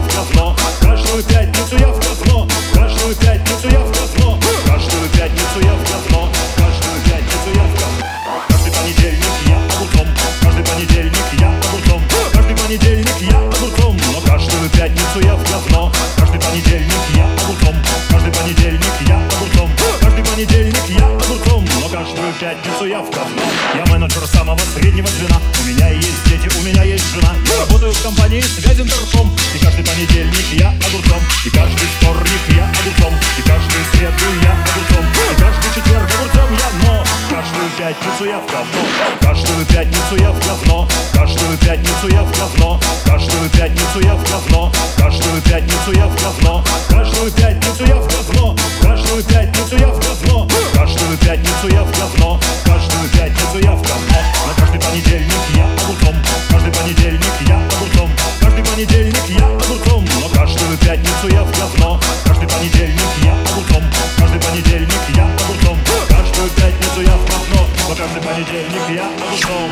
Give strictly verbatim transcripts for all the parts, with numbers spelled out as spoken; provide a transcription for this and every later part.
в говно. Каждую пятницу я в говно. Каждую пятницу я в говно. Каждую пятницу я в говно. Каждую пятницу я в говно. Каждый понедельник я огурцом. Каждый понедельник я огурцом. Каждый понедельник я огурцом. Но каждую пятницу я в говно. Каждый понедельник я огурцом. Каждый понедельник я огурцом. Каждый понедельник я огурцом. Но каждую пятницу я в говно. Я менеджер самого среднего звена. У меня есть дети, у меня есть жена. Я работаю в компании связь интерком. И каждый понедельник я огурцом. И каждый вторник я огурцом. И каждую среду я огурцом. И каждый четверг огурцом я. Но каждую пятницу я в говно. Каждую пятницу я в говно. Каждую пятницу я в говно. Каждую пятницу я в говно. Каждую пятницу я в говно. Каждую пятницу я в говно. Каждую пятницу я в говно. Каждую пятницу я в говно. Каждую пятницу я в говно. На каждый понедельник я огурцом. Каждый понедельник я огурцом. Каждый понедельник я огурцом. Но каждую пятницу я в говно. Каждый понедельник я огурцом. Каждый понедельник я огурцом. Каждую пятницу я в говно. Но каждый понедельник я огурцом.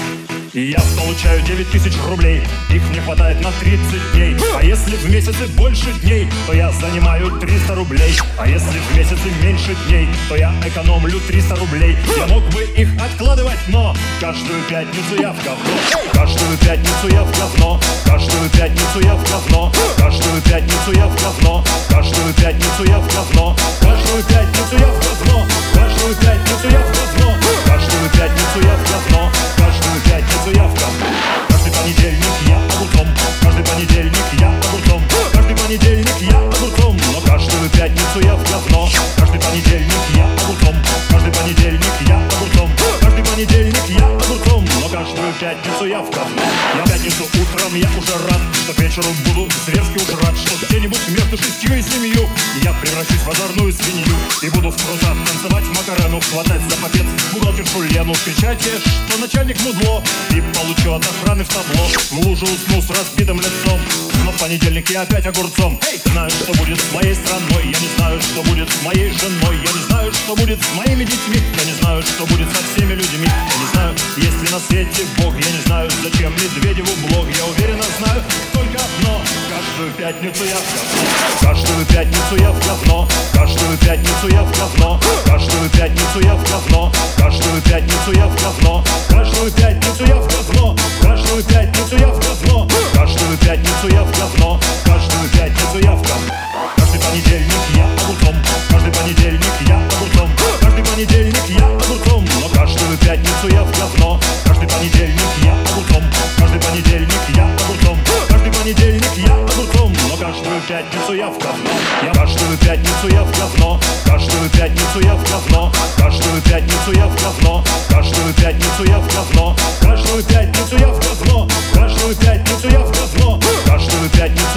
И я получаю девять тысяч рублей. Их не хватает на тридцать дней. А если в месяце больше дней, то я занимаю триста рублей. А если в месяце меньше дней, то я экономлю триста рублей. Я мог бы их откладывать, но каждую пятницу я в говно. Каждую пятницу я в говно. Каждую пятницу я в говно. Каждую пятницу я в говно. Каждую пятницу я в говно. Каждую пятницу я в говно. Каждую пятницу я в говно. Каждую пятницу я в говно. Каждую пятницу я в говно. Каждый понедельник я огурцом. Каждый понедельник я огурцом. Каждый понедельник я огурцом. Но каждую пятницу я в говно. Каждый понедельник я огурцом. Каждый понедельник я огурцом. Каждый понедельник я огурцом. Но каждую пятницу я в говно. Я в пятницу утром я уже рад, что к вечеру буду зверски уж рад, что где-нибудь между шестью и семью я превращусь в озорную свинью и буду в трусах танцевать Макарену, хватать за попец бухгалтершу Лену, кричать ей, что начальник мудло, и получу от охраны в табло. В лужу усну с разбитым лицом, но в понедельник я опять огурцом. Эй, знаю, что будет с моей страной, я не знаю, что будет с моей женой, я не знаю, что будет с моими детьми, я не знаю, что будет со всеми людьми, я не знаю, есть ли на свете Бог, я не знаю, зачем Медведеву блог, я уверенно знаю только одно: каждую пятницу я в говно. Каждую пятницу я в говно. Каждую пятницу я в говно. Каждую пятницу я в говно. Каждую пятницу я в говно. Каждую пятницу я в говно. Каждую пятницу я в говно. Каждую пятницу я в говно. Каждую пятницу я в говно. Каждый понедельник я огурцом. Каждый понедельник я огурцом. Каждый понедельник я огурцом. Но каждую пятницу я в говно. Каждый понедельник я огурцом. Каждый понедельник я огурцом. Каждый понедельник я огурцом. Но каждую пятницу я в говно. Я каждую пятницу я в говно. Каждую пятницу я в говно. Каждую пятницу я в говно. Каждую пятницу я в говно. Каждую пятницу я в говно. Каждую пятницу я в говно. Каждую пятницу